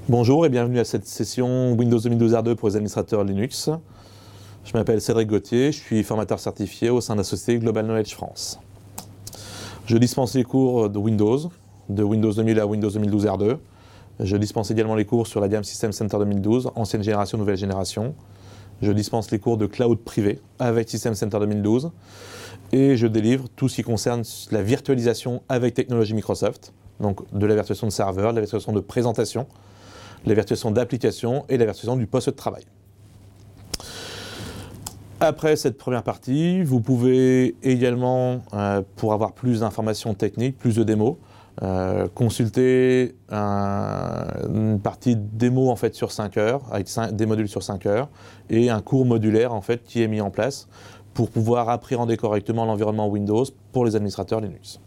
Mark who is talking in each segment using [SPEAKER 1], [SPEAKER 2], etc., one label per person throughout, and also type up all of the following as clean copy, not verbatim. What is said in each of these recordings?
[SPEAKER 1] Bonjour et bienvenue à cette session Windows 2012 R2 pour les administrateurs Linux. Je m'appelle Cédric Gauthier, je suis formateur certifié au sein de la société Global Knowledge France. Je dispense les cours de Windows 2000 à Windows 2012 R2. Je dispense également les cours sur la gamme System Center 2012, ancienne génération, nouvelle génération. Je dispense les cours de cloud privé avec System Center 2012. Et je délivre tout ce qui concerne la virtualisation avec technologie Microsoft, donc de la virtualisation de serveurs, de la virtualisation de présentation, la virtualisation d'applications et la virtualisation du poste de travail. Après cette première partie, vous pouvez également, pour avoir plus d'informations techniques, plus de démos, consulter une partie démo en fait sur 5 heures, avec des modules sur 5 heures, et un cours modulaire en fait qui est mis en place pour pouvoir appréhender correctement l'environnement Windows pour les administrateurs Linux.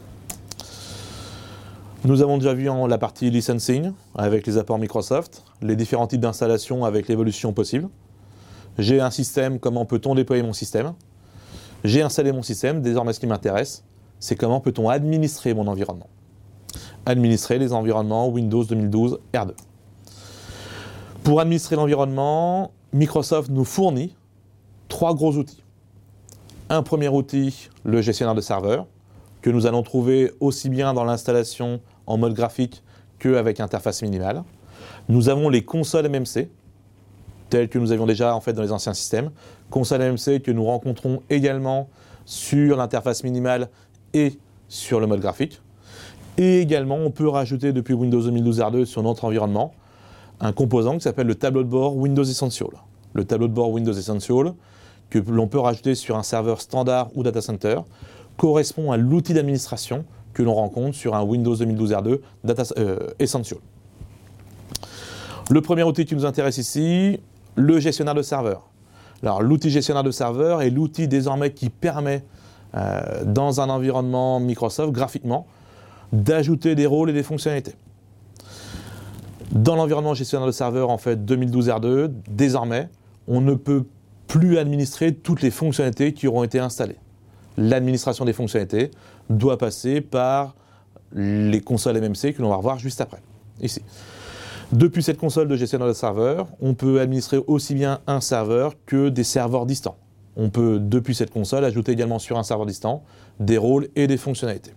[SPEAKER 1] Nous avons déjà vu la partie licensing avec les apports Microsoft, les différents types d'installation avec l'évolution possible. J'ai un système, comment peut-on déployer mon système? J'ai installé mon système, désormais ce qui m'intéresse, c'est comment peut-on administrer mon environnement. Administrer les environnements Windows 2012 R2. Pour administrer l'environnement, Microsoft nous fournit 3 gros outils. Un premier outil, le gestionnaire de serveurs, que nous allons trouver aussi bien dans l'installation en mode graphique qu'avec interface minimale. Nous avons les consoles MMC, telles que nous avions déjà en fait dans les anciens systèmes. Consoles MMC que nous rencontrons également sur l'interface minimale et sur le mode graphique. Et également, on peut rajouter depuis Windows 2012 R2 sur notre environnement un composant qui s'appelle le tableau de bord Windows Essential. Le tableau de bord Windows Essential, que l'on peut rajouter sur un serveur standard ou data center, correspond à l'outil d'administration que l'on rencontre sur un Windows 2012 R2 Essential. Le premier outil qui nous intéresse ici, le gestionnaire de serveur. Alors, l'outil gestionnaire de serveur est l'outil désormais qui permet, dans un environnement Microsoft, graphiquement, d'ajouter des rôles et des fonctionnalités. Dans l'environnement gestionnaire de serveur, en fait, 2012 R2, désormais, on ne peut plus administrer toutes les fonctionnalités qui auront été installées. L'administration des fonctionnalités doit passer par les consoles MMC que l'on va revoir juste après, ici. Depuis cette console de gestionnaire de serveur, on peut administrer aussi bien un serveur que des serveurs distants. On peut, depuis cette console, ajouter également sur un serveur distant des rôles et des fonctionnalités.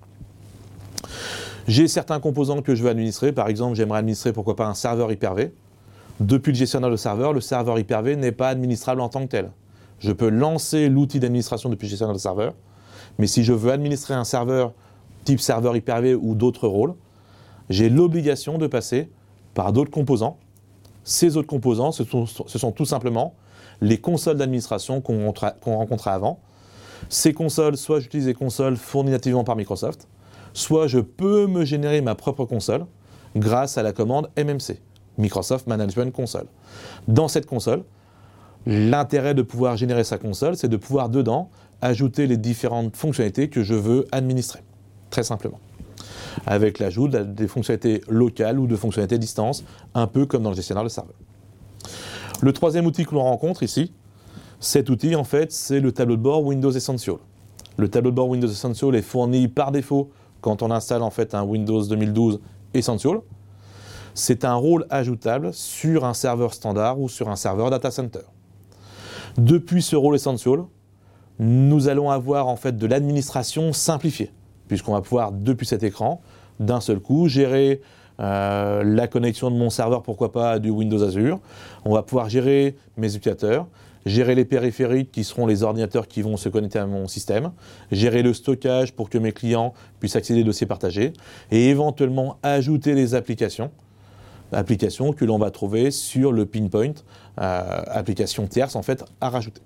[SPEAKER 1] J'ai certains composants que je veux administrer. Par exemple, j'aimerais administrer, pourquoi pas, un serveur Hyper-V. Depuis le gestionnaire de serveur, le serveur Hyper-V n'est pas administrable en tant que tel. Je peux lancer l'outil d'administration depuis le gestionnaire de serveur, mais si je veux administrer un serveur type serveur Hyper-V ou d'autres rôles, j'ai l'obligation de passer par d'autres composants. Ces autres composants, ce sont tout simplement les consoles d'administration qu'on rencontrait avant. Ces consoles, soit j'utilise des consoles fournies nativement par Microsoft, soit je peux me générer ma propre console grâce à la commande MMC, Microsoft Management Console. Dans cette console, l'intérêt de pouvoir générer sa console, c'est de pouvoir dedans ajouter les différentes fonctionnalités que je veux administrer, très simplement. Avec l'ajout des fonctionnalités locales ou de fonctionnalités distance, un peu comme dans le gestionnaire de serveur. Le troisième outil que l'on rencontre ici, cet outil en fait, c'est le tableau de bord Windows Essential. Le tableau de bord Windows Essential est fourni par défaut quand on installe en fait un Windows 2012 Essential. C'est un rôle ajoutable sur un serveur standard ou sur un serveur data center. Depuis ce rôle Essential, nous allons avoir en fait de l'administration simplifiée, puisqu'on va pouvoir, depuis cet écran, d'un seul coup, gérer la connexion de mon serveur, pourquoi pas, du Windows Azure. On va pouvoir gérer mes utilisateurs, gérer les périphériques qui seront les ordinateurs qui vont se connecter à mon système, gérer le stockage pour que mes clients puissent accéder aux dossiers partagés, et éventuellement ajouter les applications que l'on va trouver sur le Pinpoint, applications tierces en fait à rajouter.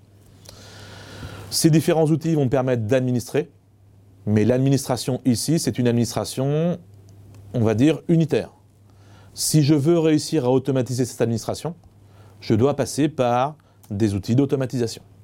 [SPEAKER 1] Ces différents outils vont permettre d'administrer, mais l'administration ici, c'est une administration, on va dire, unitaire. Si je veux réussir à automatiser cette administration, je dois passer par des outils d'automatisation.